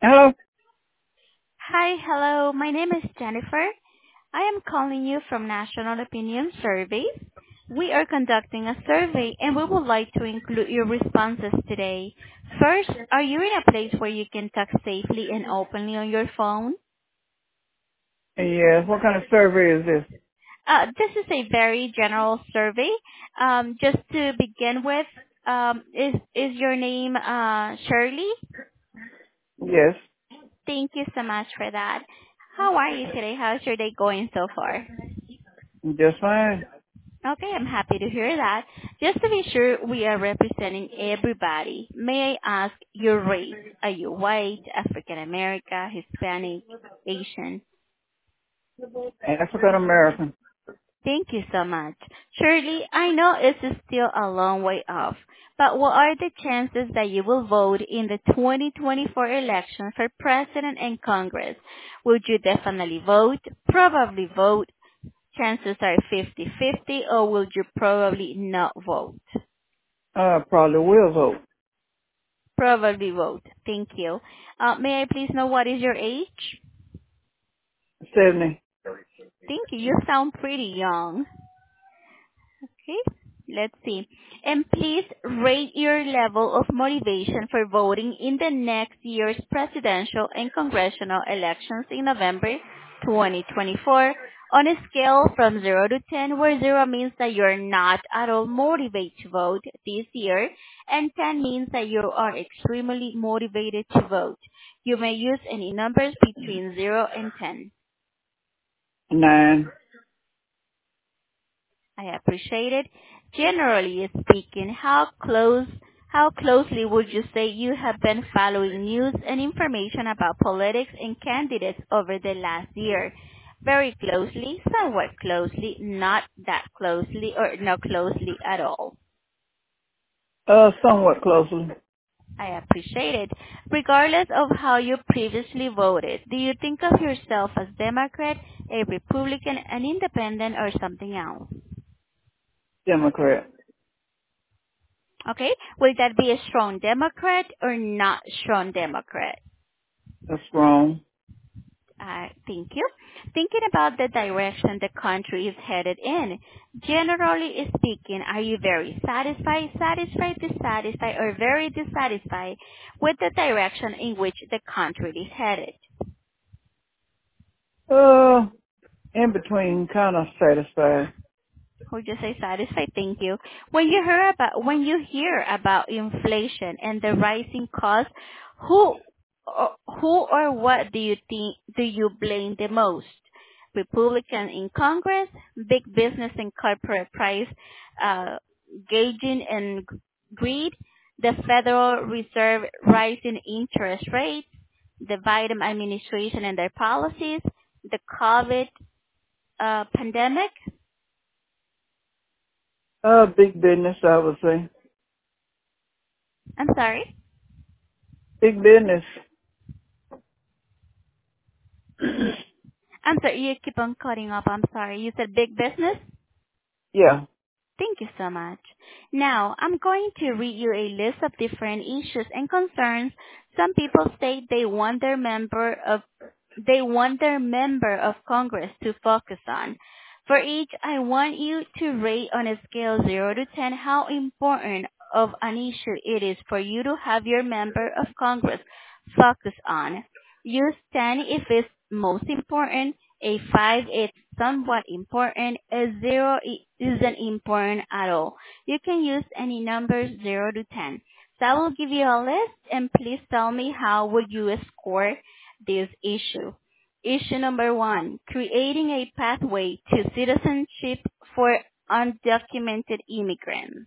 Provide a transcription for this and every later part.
Hello? Hi, hello. My name is Jennifer. I am calling you from National Opinion Survey. We are conducting a survey and we would like to include your responses today. First, are you in a place where you can talk safely and openly on your phone? Yes, what kind of survey is this? This is a very general survey. Just to begin with, is your name Shirley? Yes, Thank you so much for that. How are you today? How's your day going so far? just fine. Okay, I'm happy to hear that. Just to be sure we are representing everybody, may I ask your race? Are you white, African American, Hispanic, Asian? African American. Thank you so much. Shirley, I know this is still a long way off, but what are the chances that you will vote in the 2024 election for President and Congress? Would you definitely vote, probably vote, chances are 50-50, or will you probably not vote? Probably will vote. Probably vote. Thank you. May I please know what is your age? 70. Thank you. You sound pretty young. Okay. Let's see. And please rate your level of motivation for voting in the next year's presidential and congressional elections in November 2024 on a scale from 0 to 10, where 0 means that you're not at all motivated to vote this year, and 10 means that you are extremely motivated to vote. You may use any numbers between 0 and 10. 9. I appreciate it. Generally speaking, how closely would you say you have been following news and information about politics and candidates over the last year? Very closely, somewhat closely, not that closely, or not closely at all. Somewhat closely. I appreciate it. Regardless of how you previously voted, do you think of yourself as Democrat, a Republican, an independent, or something else? Democrat. Okay. Will that be a strong Democrat or not strong Democrat? That's wrong. Thank you. Thinking about the direction the country is headed in, generally speaking, are you very satisfied, dissatisfied, or very dissatisfied with the direction in which the country is headed? Uh, in between, kind of satisfied. Would you say satisfied? Thank you. When you hear about inflation and the rising costs, who who or what do you blame the most? Republican in Congress, big business and corporate price uh, gauging and greed, the Federal Reserve rising interest rates, the Biden administration and their policies, the COVID pandemic. Big business, I would say. I'm sorry. Big business. I'm sorry, you keep on cutting up. I'm sorry. You said big business? Yeah. Thank you so much. Now, I'm going to read you a list of different issues and concerns. Some people state they want their member of Congress to focus on. For each, I want you to rate on a scale 0 to 10 how important of an issue it is for you to have your member of Congress focus on. Use 10 if it's most important, a 5 is somewhat important, a 0 isn't important at all. You can use any numbers 0 to 10. So I will give you a list and please tell me how would you score this issue. Issue number 1, creating a pathway to citizenship for undocumented immigrants.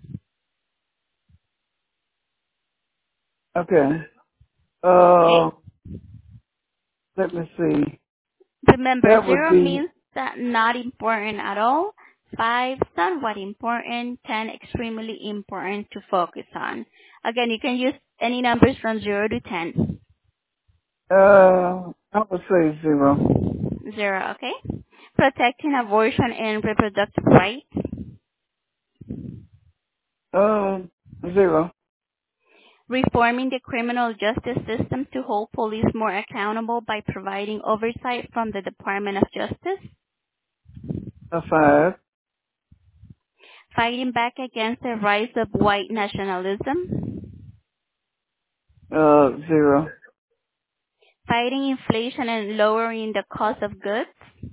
Okay. Okay? Uh, let me see. Remember, That would 0 be, means that not important at all. 5, somewhat important. 10, extremely important to focus on. Again, you can use any numbers from 0 to 10. I would say 0. 0, okay? Protecting abortion and reproductive rights. Uh, 0. Reforming the criminal justice system to hold police more accountable by providing oversight from the Department of Justice. A 5. Fighting back against the rise of white nationalism. 0. Fighting inflation and lowering the cost of goods.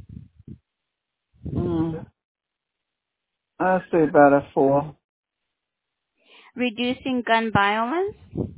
I say about a 4. Reducing gun violence.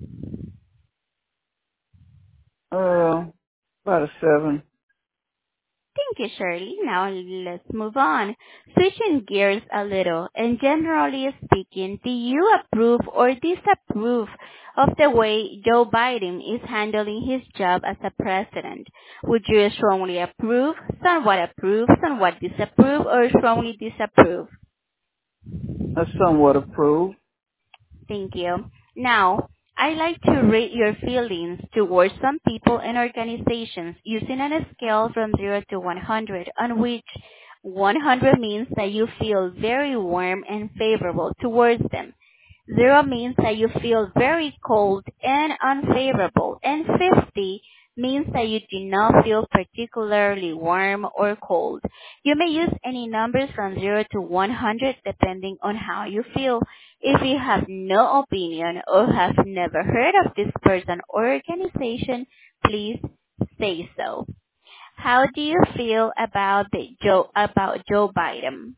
About a 7. Thank you, Shirley. Now let's move on. Switching gears a little, and generally speaking, do you approve or disapprove of the way Joe Biden is handling his job as a president? Would you strongly approve, somewhat disapprove, or strongly disapprove? I somewhat approve. Thank you. Now, I like to rate your feelings towards some people and organizations using a scale from 0 to 100, on which 100 means that you feel very warm and favorable towards them. 0 means that you feel very cold and unfavorable, and 50 means that you do not feel particularly warm or cold. You may use any numbers from 0 to 100 depending on how you feel. If you have no opinion or have never heard of this person or organization, please say so. How do you feel about Joe Biden?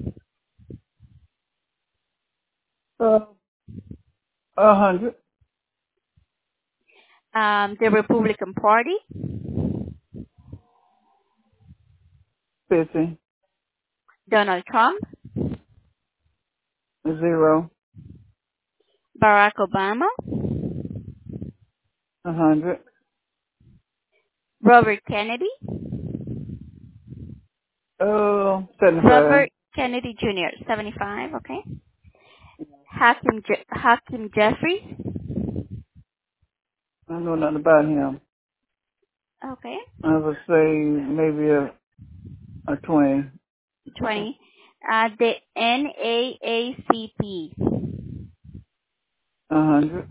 100. The Republican Party, 50. Donald Trump, 0. Barack Obama, 100. Robert Kennedy, 75. Robert Kennedy Jr., 75, okay. Hakim Jeffries, I don't know nothing about him. okay. I would say maybe a 20. 20. The NAACP, 100.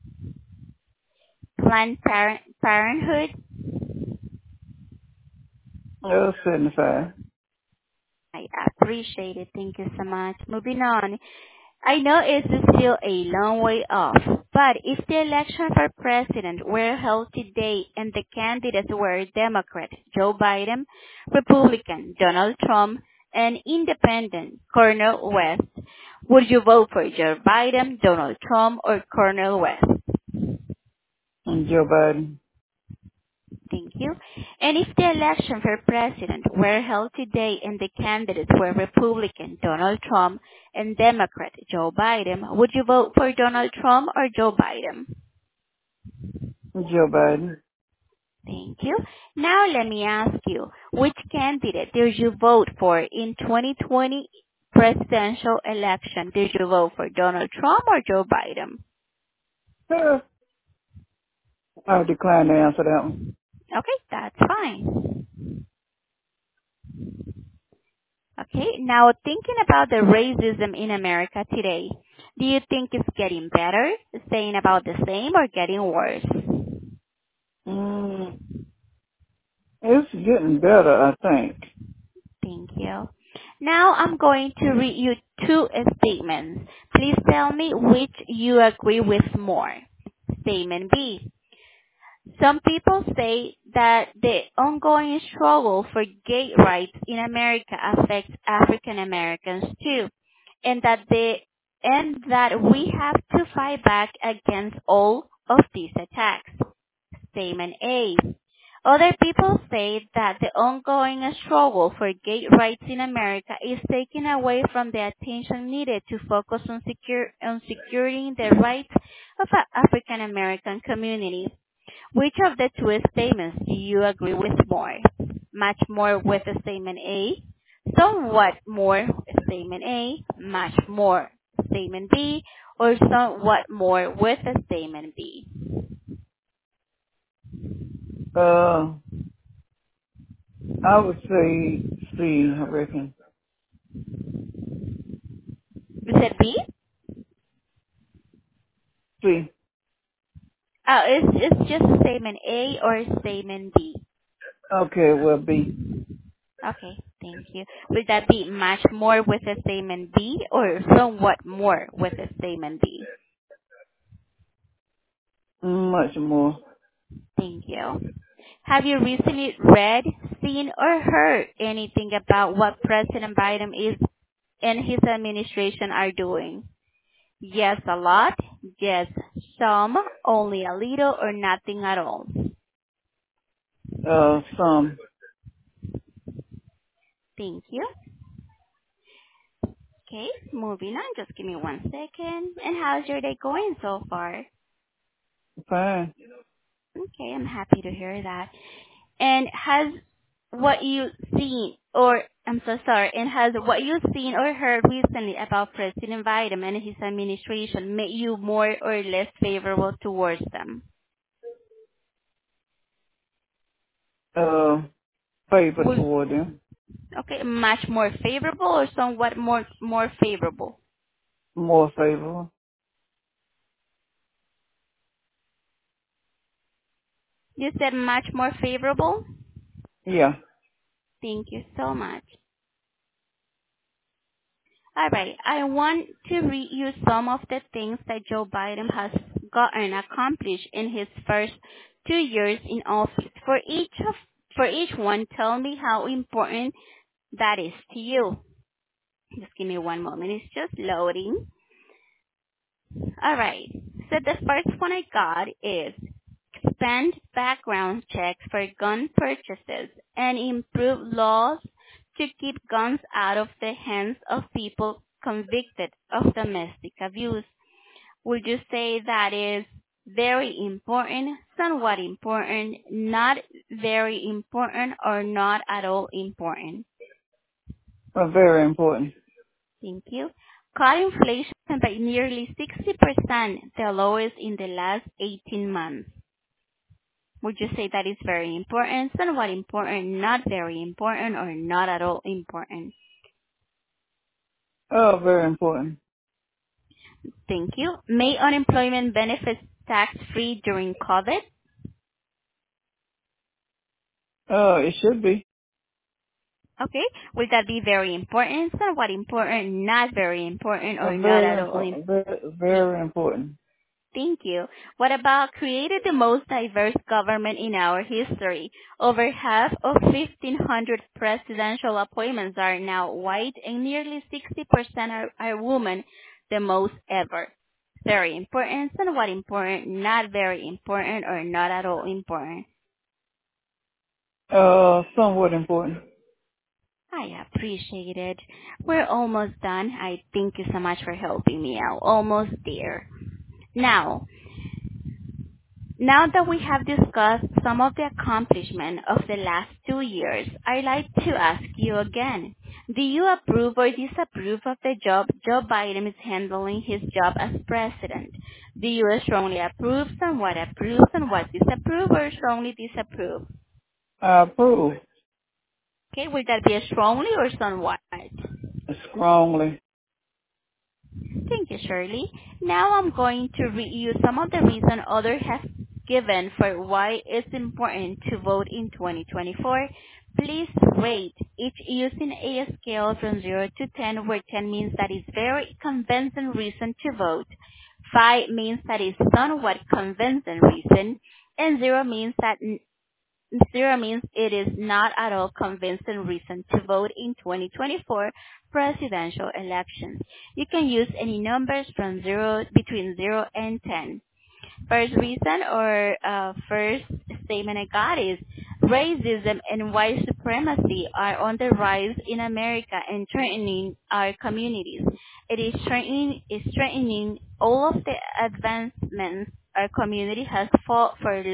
Planned Parenthood. 75. I appreciate it. Thank you so much. Moving on. I know it's still a long way off, but if the election for president were held today and the candidates were Democrat Joe Biden, Republican Donald Trump, and Independent Cornel West, would you vote for Joe Biden, Donald Trump, or Cornel West? And Joe Biden. Thank you. And if the election for president were held today and the candidates were Republican Donald Trump and Democrat Joe Biden, would you vote for Donald Trump or Joe Biden? Joe Biden. Thank you. Now let me ask you, which candidate did you vote for in 2020 presidential election? Did you vote for Donald Trump or Joe Biden? I decline to answer that one. Okay, that's fine. Okay, now thinking about the racism in America today, do you think it's getting better, staying about the same, or getting worse? Mm, it's getting better, I think. Thank you. Now I'm going to read you two statements. Please tell me which you agree with more. Statement B. Some people say that the ongoing struggle for gay rights in America affects African Americans too, and that we have to fight back against all of these attacks. Statement A. Other people say that the ongoing struggle for gay rights in America is taking away from the attention needed to focus on securing the rights of the African American community. Which of the two statements do you agree with more? Much more with statement A, somewhat more statement A, much more statement B, or somewhat more with statement B? I would say C, I reckon. You said B? C. It's just statement A or statement B. Okay, well, B. Okay, thank you. Will that be much more with a statement B or somewhat more with a statement B? Much more. Thank you. Have you recently read, seen, or heard anything about what President Biden is and his administration are doing? Yes, a lot. Yes, some. Only a little or nothing at all. Some. Thank you. Okay, moving on. Just give me 1 second. And how's your day going so far? Fine. Okay, I'm happy to hear that. And has what you seen or I'm so sorry, and has what you've seen or heard recently about President Biden and his administration made you more or less favorable towards them? Uh, favor Would toward them. okay, much more favorable or somewhat more favorable? More favorable. You said much more favorable? Yeah. Thank you so much. All right. I want to read you some of the things that Joe Biden has gotten accomplished in his first 2 years in office. For each one, tell me how important that is to you. Just give me one moment. It's just loading. All right. So the first one I got is expand background checks for gun purchases and improve laws to keep guns out of the hands of people convicted of domestic abuse. Would you say that is very important, somewhat important, not very important, or not at all important? Very important. Thank you. Cut inflation by nearly 60%, the lowest in the last 18 months. Would you say that is very important, somewhat important, not very important, or not at all important? Very important. Thank you. Made unemployment benefits tax-free during COVID. It should be. Okay. Will that be very important, somewhat important, not very important, or not Very at all important. Very important. Thank you. What about created the most diverse government in our history? Over half of 1,500 presidential appointments are now white and nearly 60% are women, the most ever. Very important, somewhat important, not very important, or not at all important. Somewhat important. I appreciate it. We're almost done. I thank you so much for helping me out. Almost there. Now, Now that we have discussed some of the accomplishments of the last 2 years, I'd like to ask you again. Do you approve or disapprove of the job Joe Biden is handling his job as president? Do you strongly approve, somewhat disapprove, or strongly disapprove? I approve. Okay, will that be a strongly or somewhat? Strongly. Thank you, Shirley. Now I'm going to read you some of the reasons others have given for why it's important to vote in 2024. Please rate each using a scale from 0 to 10, where 10 means that is very convincing reason to vote, 5 means that is somewhat convincing reason, and 0 means it is not at all convincing reason to vote in 2024 presidential elections. You can use any numbers from between 0 and 10. First reason or first statement I got is racism and white supremacy are on the rise in America and threatening our communities. It is threatening all of the advancements our community has fought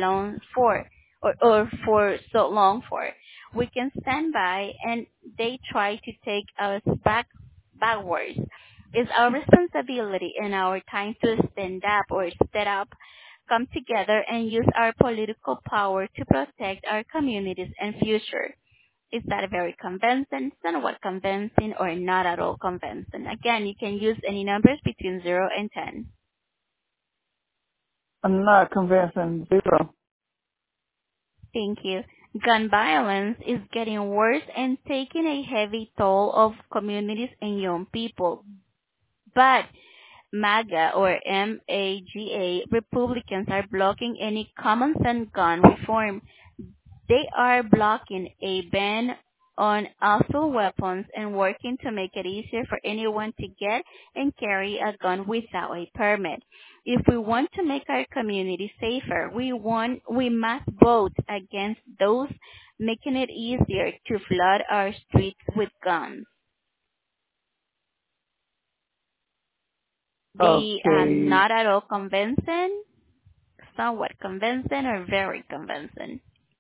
for so long for. We can stand by and they try to take us backwards. It's our responsibility and our time to stand up or step up, come together and use our political power to protect our communities and future. Is that very convincing, somewhat convincing, or not at all convincing? Again, you can use any numbers between 0 and 10. I'm not convincing. Zero. Thank you. Gun violence is getting worse and taking a heavy toll of communities and young people. But MAGA or MAGA Republicans are blocking any common sense gun reform. They are blocking a ban on assault weapons and working to make it easier for anyone to get and carry a gun without a permit. If we want to make our community safer, we must vote against those making it easier to flood our streets with guns. The Okay. not at all convincing, somewhat convincing, or very convincing.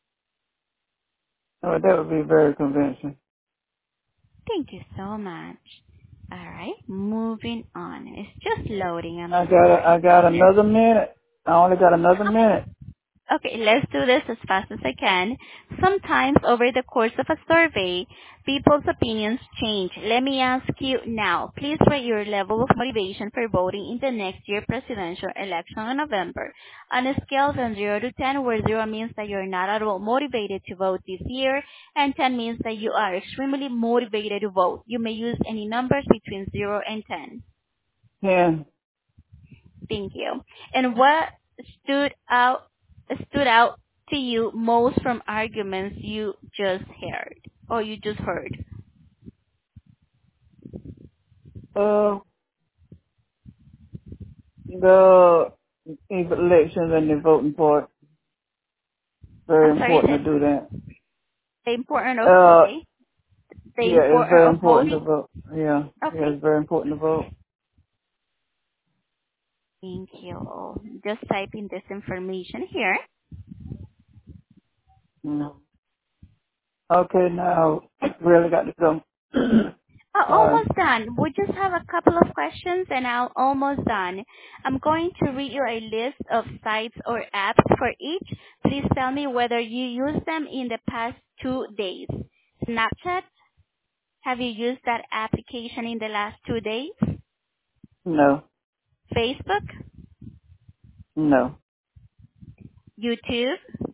Oh, that would be very convincing. Thank you so much. All right, moving on. It's just loading. I'm I sorry. got another minute. I only got another minute. Okay, let's do this as fast as I can. Sometimes over the course of a survey, people's opinions change. Let me ask you now. Please rate your level of motivation for voting in the next year presidential election in November. On a scale from 0 to 10, where 0 means that you're not at all motivated to vote this year, and 10 means that you are extremely motivated to vote. You may use any numbers between 0 and 10. 10. Thank you. And what stood out stood out to you most from arguments you just heard or you just heard? The elections and the voting part. Very I'm sorry, important to do that. the importance of Uh, okay. The yeah, it's very importance of important to voting. vote. Yeah, yeah, Okay. it's very important to vote. Thank you. Just typing this information here. Mm. Okay, now really got to go. Sorry. Almost done. We just have a couple of questions and I'm almost done. I'm going to read you a list of sites or apps for each. Please tell me whether you used them in the past 2 days. Snapchat, have you used that application in the last 2 days? No, Facebook, no, YouTube,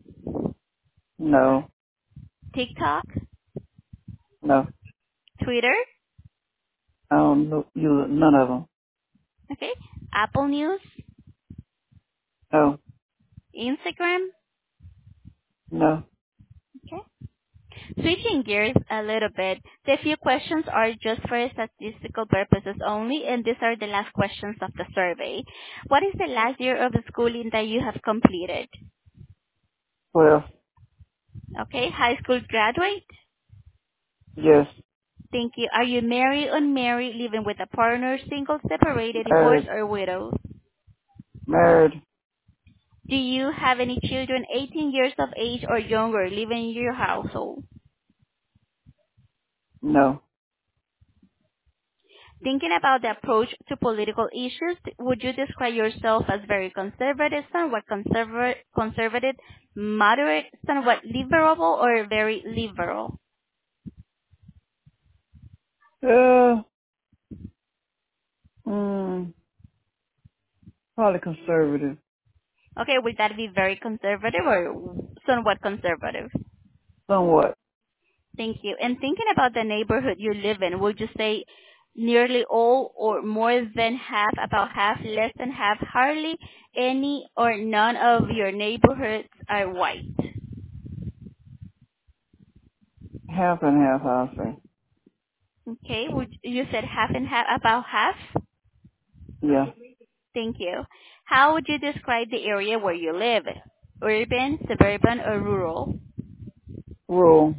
no, TikTok, no. Twitter, I don't know you none of them. okay, Apple News, No, Instagram, no. okay. Switching gears a little bit, the few questions are just for statistical purposes only, and these are the last questions of the survey. What is the last year of the schooling that you have completed? Well, Okay, high school graduate? yes, Thank you. Are you married, unmarried, living with a partner, single, separated, divorced, married, or widowed? married. Do you have any children 18 years of age or younger living in your household? No, Thinking about the approach to political issues, would you describe yourself as very conservative, somewhat conservative, moderate, somewhat liberal, or very liberal? uh, mm, probably conservative. Okay, would that be very conservative or somewhat conservative? Somewhat. Thank you. And thinking about the neighborhood you live in, would you say nearly all or more than half, about half, less than half, hardly any or none of your neighborhoods are white? Half and half, I'll say. Okay, you said half and half, about half? Yeah. Thank you. How would you describe the area where you live? Urban, suburban, or rural? Rural.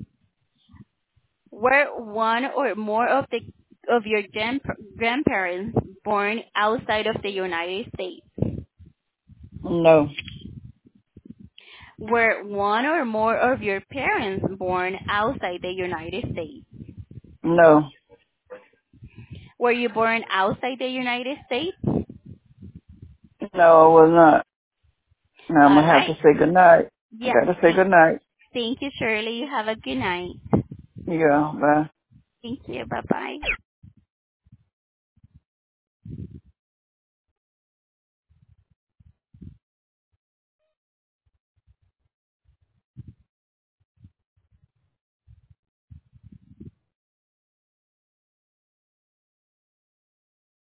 Were one or more of your grandparents born outside of the United States? No, Were one or more of your parents born outside the United States? no, Were you born outside the United States? no, I was not. Now I'm All gonna have to right. say goodnight. I Yeah. got to say goodnight. Thank you, Shirley. You have a good night. Yeah, bye. Thank you. Bye-bye.